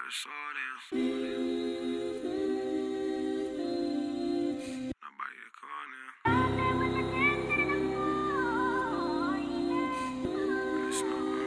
it's all them. Nobody to call now. It's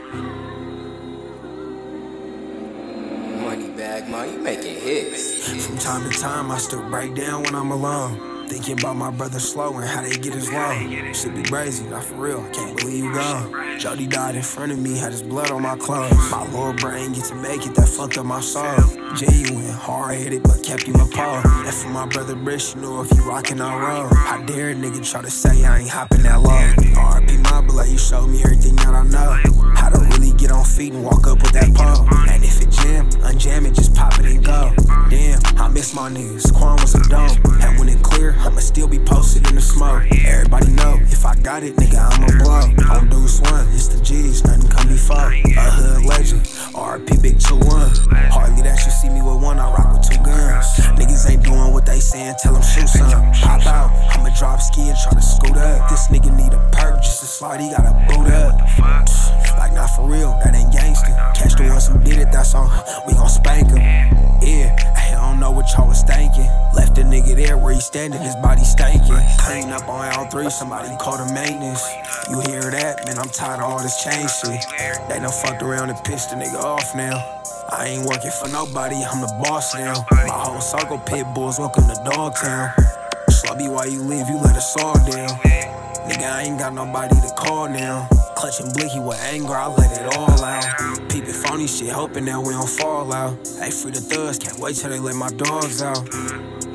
no Money bag, man, you making hits. From time to time, I still break down when I'm alone. Thinking about my brother Slow and how they get his loan. Shit be crazy, not for real, can't believe you gone. Jody died in front of me, had his blood on my clothes. My little brain get to make it, that fucked up my soul. Genuine, hard-headed, but kept him apart. And for my brother Brish, you know if you rockin', I roll. How dare a nigga try to say I ain't hopping that low. R.I.P. my blood, you showed me everything that I know. How to really get on feet and walk up with that pole. And if it jam, unjam it, just pop it and go. Damn, I miss my niggas, Quan was a dome. And when it clear, I'ma still be posted in the smoke. Everybody know, if I got it, nigga, I'ma blow. On Deuce 1, it's the G's, nothing come before. A hood legend, R.I.P. Big 2-1. Hardly that you see me with one, I rock with 2 guns. Niggas ain't doing what they saying, tell them shoot some. Pop out, I'ma drop ski and try to scoot up. This nigga need a perk, just a slide, he gotta boot up. Like not for real, that ain't gangster. Catch the ones who did it, that's all, we gon' spank him. Yeah, I don't know what y'all was thinking. Left a nigga there where he standing, his body stankin'. Clean up on L3, somebody call the maintenance. You hear that? Man, I'm tired of all this chain shit. They done fucked around and pissed the nigga off now. I ain't working for nobody, I'm the boss now. My whole circle pit bulls, welcome to Dogtown. Slubby, while you leave, you let us all down. Nigga, I ain't got nobody to call now. Clutching blicky with anger, I let it all out. Peeping phony shit, hoping that we don't fall out. Hey, free the thugs, can't wait till they let my dogs out.